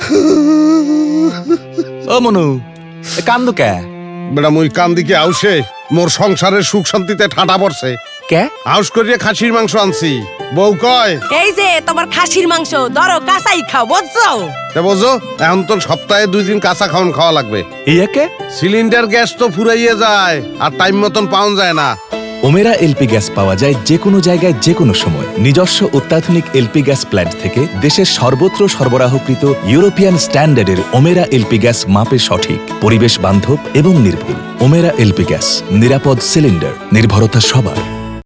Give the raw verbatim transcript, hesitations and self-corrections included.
ও মনু কান্দো কে? বেটা মুই কান্দি কি আউসে? মোর সংসারের সুখ শান্তিতে ঠাটা পড়ছে। কে? আউস করিয়া খাসির মাংস আনছি। বউ কয় এই যে তোমার খাসির মাংস ধরো কাঁচাই খাও বুঝছো? তে বোঝো এখন তো সপ্তাহে দুই দিন কাঁচা খাওয়ান খাওয়া লাগবে। ইয়াকে সিলিন্ডার গ্যাস তো ফুরাইয়ে যায় আর টাইম মতন পাওয়া যায় না। ওমেরা এলপি গ্যাস পাওয়া যায় যে কোনো জায়গায় যে কোনো সময়। নিজস্ব অত্যাধুনিক এলপি গ্যাস প্ল্যান্ট থেকে দেশের সর্বত্র সরবরাহকৃত ইউরোপিয়ান স্ট্যান্ডার্ডের ওমেরা এলপি গ্যাস মাপে সঠিক, পরিবেশ বান্ধব এবং নির্ভুল। ওমেরা এলপি গ্যাস, নিরাপদ সিলিন্ডার, নির্ভরতা সবার।